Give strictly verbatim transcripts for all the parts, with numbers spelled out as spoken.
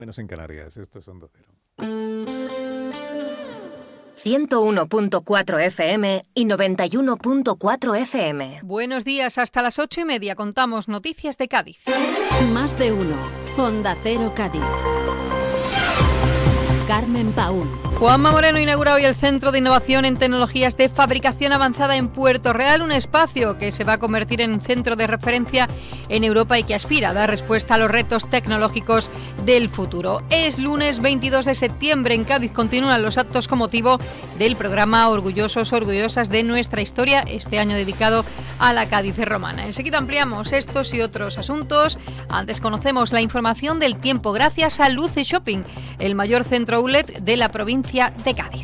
Menos en Canarias, esto es Onda Cero. ciento uno punto cuatro F M y noventa y uno punto cuatro F M. Buenos días, hasta las ocho y media contamos noticias de Cádiz. Más de uno, Onda Cero Cádiz. Carmen Paúl. Juanma Moreno inaugura hoy el Centro de Innovación en Tecnologías de Fabricación Avanzada en Puerto Real, un espacio que se va a convertir en un centro de referencia en Europa y que aspira a dar respuesta a los retos tecnológicos del futuro. Es lunes veintidós de septiembre, en Cádiz continúan los actos con motivo del programa Orgullosos, Orgullosas de Nuestra Historia, este año dedicado a la Cádiz romana. Enseguida ampliamos estos y otros asuntos. Antes conocemos la información del tiempo gracias a Luce Shopping, el mayor centro outlet de la provincia de Cádiz.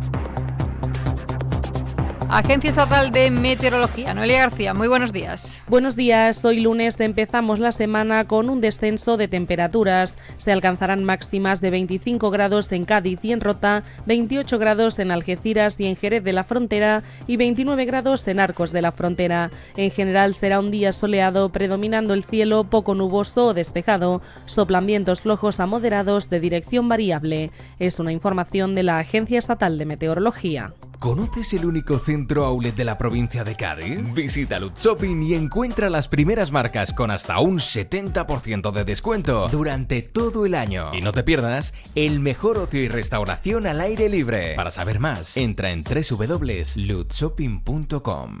Agencia Estatal de Meteorología, Noelia García, muy buenos días. Buenos días, hoy lunes empezamos la semana con un descenso de temperaturas. Se alcanzarán máximas de veinticinco grados en Cádiz y en Rota, veintiocho grados en Algeciras y en Jerez de la Frontera y veintinueve grados en Arcos de la Frontera. En general será un día soleado, predominando el cielo poco nuboso o despejado. Soplan vientos flojos a moderados de dirección variable. Es una información de la Agencia Estatal de Meteorología. ¿Conoces el único centro outlet de la provincia de Cádiz? Visita Lutz Shopping y encuentra las primeras marcas con hasta un setenta por ciento de descuento durante todo el año. Y no te pierdas el mejor ocio y restauración al aire libre. Para saber más, entra en doble u doble u doble u punto lutz shopping punto com.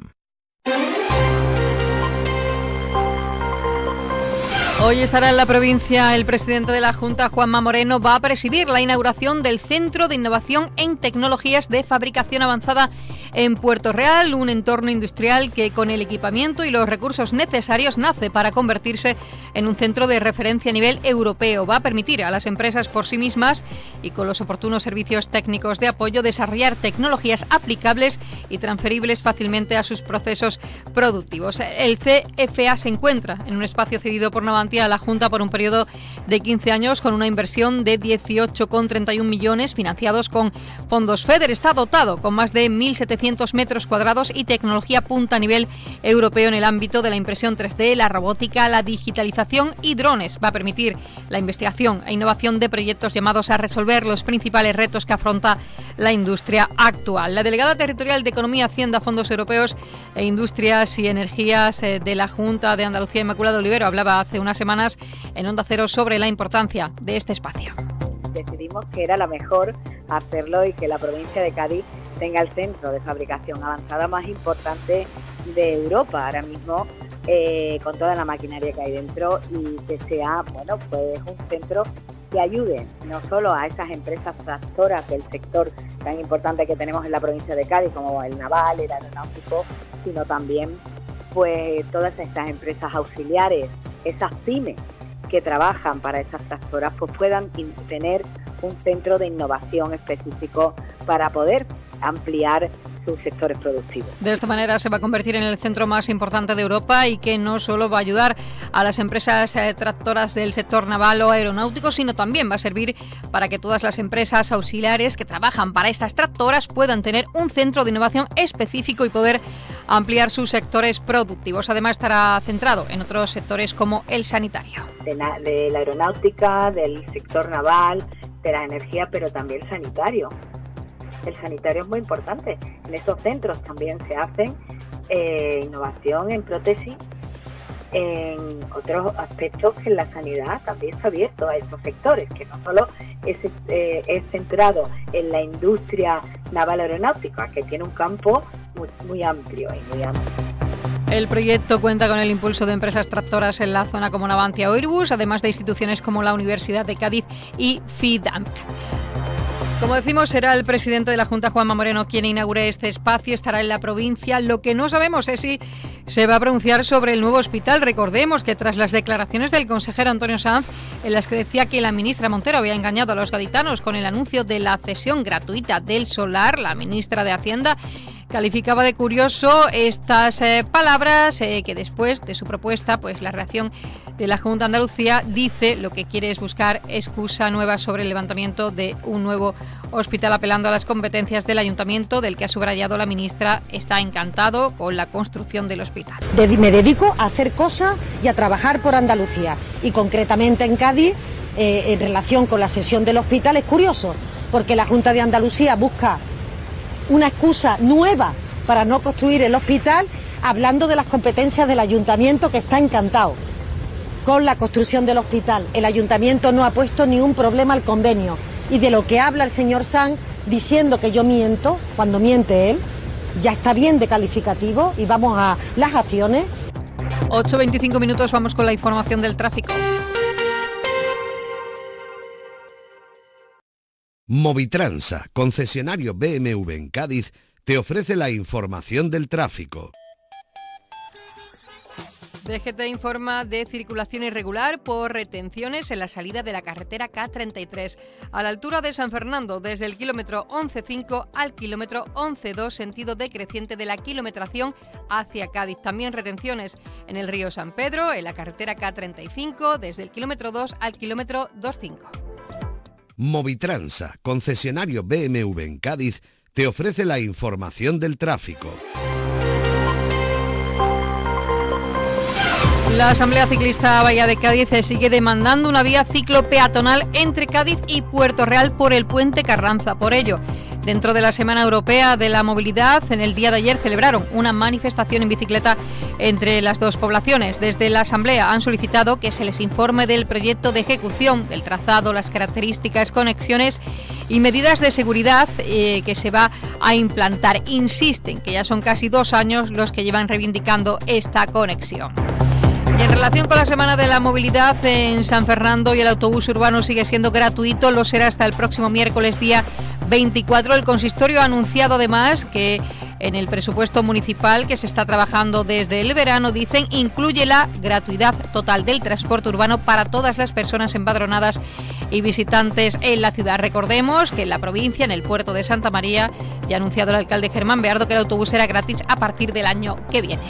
Hoy estará en la provincia el presidente de la Junta, Juanma Moreno, va a presidir la inauguración del Centro de Innovación en Tecnologías de Fabricación Avanzada en Puerto Real, un entorno industrial que con el equipamiento y los recursos necesarios nace para convertirse en un centro de referencia a nivel europeo. Va a permitir a las empresas por sí mismas y con los oportunos servicios técnicos de apoyo desarrollar tecnologías aplicables y transferibles fácilmente a sus procesos productivos. El C F A se encuentra en un espacio cedido por Navantia a la Junta por un periodo de quince años con una inversión de dieciocho coma treinta y uno millones financiados con fondos FEDER. Está dotado con más de mil setecientos metros cuadrados y tecnología punta a nivel europeo en el ámbito de la impresión tres D, la robótica, la digitalización y drones. Va a permitir la investigación e innovación de proyectos llamados a resolver los principales retos que afronta la industria actual. La delegada territorial de Economía, Hacienda, Fondos Europeos e Industrias y Energías de la Junta de Andalucía, Inmaculada Olivero, hablaba hace unas semanas en Onda Cero sobre la importancia de este espacio. Decidimos que era la mejor hacerlo y que la provincia de Cádiz tenga el centro de fabricación avanzada más importante de Europa ahora mismo, eh, con toda la maquinaria que hay dentro, y que sea, bueno, pues un centro que ayude no solo a esas empresas tractoras del sector tan importante que tenemos en la provincia de Cádiz, como el naval, el aeronáutico, sino también pues todas estas empresas auxiliares, esas pymes que trabajan para esas tractoras, pues puedan tener un centro de innovación específico para poder ampliar sus sectores productivos. De esta manera se va a convertir en el centro más importante de Europa y que no solo va a ayudar a las empresas eh, tractoras del sector naval o aeronáutico, sino también va a servir para que todas las empresas auxiliares que trabajan para estas tractoras puedan tener un centro de innovación específico y poder ampliar sus sectores productivos. Además estará centrado en otros sectores como el sanitario. De la, de la aeronáutica, del sector naval, de la energía, pero también sanitario. El sanitario es muy importante. En estos centros también se hacen eh, innovación en prótesis, en otros aspectos que en la sanidad también está abierto a estos sectores, que no solo es, eh, es centrado en la industria naval aeronáutica, que tiene un campo muy, muy amplio y muy amplio. El proyecto cuenta con el impulso de empresas tractoras en la zona como Navantia o Airbus, además de instituciones como la Universidad de Cádiz y FIDAMT. Como decimos, será el presidente de la Junta, Juanma Moreno, quien inaugure este espacio. Estará en la provincia. Lo que no sabemos es si se va a pronunciar sobre el nuevo hospital. Recordemos que tras las declaraciones del consejero Antonio Sanz, en las que decía que la ministra Montero había engañado a los gaditanos con el anuncio de la cesión gratuita del solar, la ministra de Hacienda calificaba de curioso estas eh, palabras eh, que después de su propuesta, pues la reacción de la Junta de Andalucía dice lo que quiere es buscar excusa nueva sobre el levantamiento de un nuevo hospital, apelando a las competencias del ayuntamiento, del que ha subrayado la ministra está encantado con la construcción del hospital. Me dedico a hacer cosas y a trabajar por Andalucía, y concretamente en Cádiz eh, en relación con la cesión del hospital es curioso, porque la Junta de Andalucía busca una excusa nueva para no construir el hospital, hablando de las competencias del ayuntamiento, que está encantado con la construcción del hospital. El ayuntamiento no ha puesto ni un problema al convenio, y de lo que habla el señor Sanz diciendo que yo miento, cuando miente él, ya está bien de calificativo, y vamos a las acciones. ocho veinticinco minutos, vamos con la información del tráfico. Movitransa, concesionario B M W en Cádiz, te ofrece la información del tráfico. D G T informa de circulación irregular por retenciones en la salida de la carretera K treinta y tres, a la altura de San Fernando, desde el kilómetro once punto cinco al kilómetro once punto dos, sentido decreciente de la kilometración hacia Cádiz. También retenciones en el río San Pedro, en la carretera K treinta y cinco, desde el kilómetro dos al kilómetro dos punto cinco. Movitransa, concesionario B M W en Cádiz, te ofrece la información del tráfico. La Asamblea Ciclista Bahía de Cádiz sigue demandando una vía ciclopeatonal entre Cádiz y Puerto Real por el puente Carranza. Por ello, dentro de la Semana Europea de la Movilidad, en el día de ayer celebraron una manifestación en bicicleta entre las dos poblaciones. Desde la Asamblea han solicitado que se les informe del proyecto de ejecución, del trazado, las características, conexiones y medidas de seguridad eh, que se va a implantar. Insisten que ya son casi dos años los que llevan reivindicando esta conexión. Y en relación con la Semana de la Movilidad en San Fernando, y el autobús urbano sigue siendo gratuito, lo será hasta el próximo miércoles día veinticuatro. El consistorio ha anunciado además que en el presupuesto municipal que se está trabajando desde el verano, dicen, incluye la gratuidad total del transporte urbano para todas las personas empadronadas y visitantes en la ciudad. Recordemos que en la provincia, en el puerto de Santa María, ya ha anunciado el alcalde Germán Beardo que el autobús será gratis a partir del año que viene.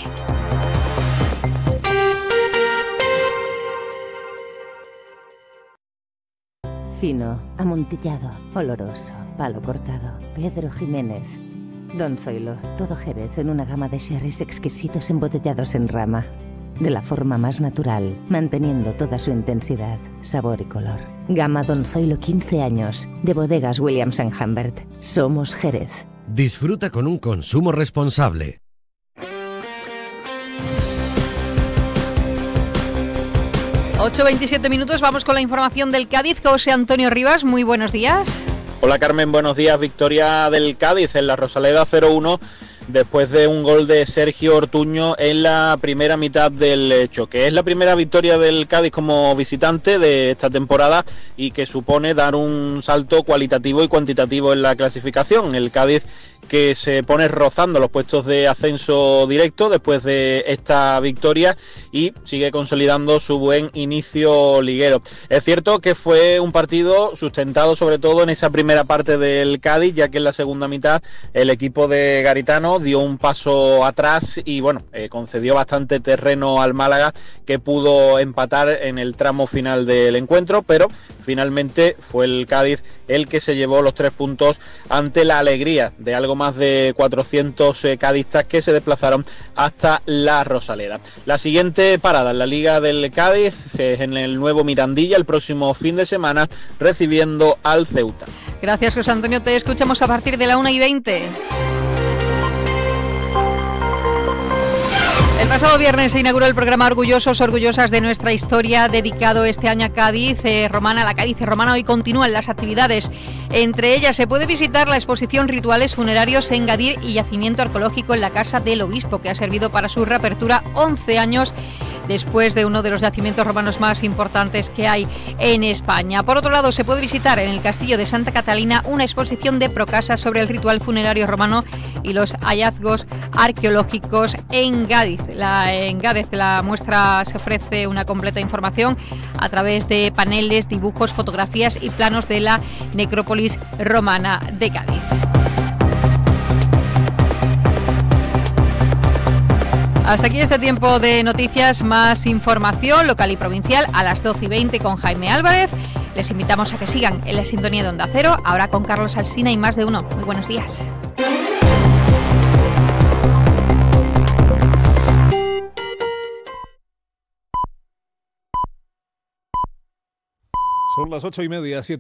Fino, amontillado, oloroso, palo cortado, Pedro Jiménez. Don Zoilo, todo Jerez en una gama de sherries exquisitos embotellados en rama. De la forma más natural, manteniendo toda su intensidad, sabor y color. Gama Don Zoilo quince años, de bodegas Williams and Humbert. Somos Jerez. Disfruta con un consumo responsable. ocho veintisiete minutos, vamos con la información del Cádiz. José Antonio Rivas, muy buenos días. Hola Carmen, buenos días. Victoria del Cádiz en la Rosaleda cero uno, después de un gol de Sergio Ortuño en la primera mitad del choque. Es la primera victoria del Cádiz como visitante de esta temporada y que supone dar un salto cualitativo y cuantitativo en la clasificación. El Cádiz que se pone rozando los puestos de ascenso directo después de esta victoria y sigue consolidando su buen inicio liguero. Es cierto que fue un partido sustentado sobre todo en esa primera parte del Cádiz, ya que en la segunda mitad el equipo de Garitano dio un paso atrás y bueno, eh, concedió bastante terreno al Málaga, que pudo empatar en el tramo final del encuentro, pero finalmente fue el Cádiz el que se llevó los tres puntos ante la alegría de algo más de cuatrocientos eh, cadistas que se desplazaron hasta la Rosaleda. La siguiente parada en la Liga del Cádiz es en el nuevo Mirandilla el próximo fin de semana, recibiendo al Ceuta. Gracias, José Antonio, te escuchamos a partir de la una y veinte. El pasado viernes se inauguró el programa Orgullosos, Orgullosas de Nuestra Historia, dedicado este año a Cádiz eh, Romana. La Cádiz Romana hoy continúan las actividades. Entre ellas se puede visitar la exposición Rituales Funerarios en Gadir y Yacimiento Arqueológico en la Casa del Obispo, que ha servido para su reapertura once años después de uno de los yacimientos romanos más importantes que hay en España. Por otro lado, se puede visitar en el Castillo de Santa Catalina una exposición de Procasa sobre el ritual funerario romano y los hallazgos arqueológicos en Cádiz. La, en Cádiz la muestra se ofrece una completa información a través de paneles, dibujos, fotografías y planos de la necrópolis romana de Cádiz. Hasta aquí este tiempo de noticias. Más información local y provincial a las doce y veinte con Jaime Álvarez. Les invitamos a que sigan en la sintonía de Onda Cero, ahora con Carlos Alsina y Más de Uno. Muy buenos días. Son las ocho y media, siete.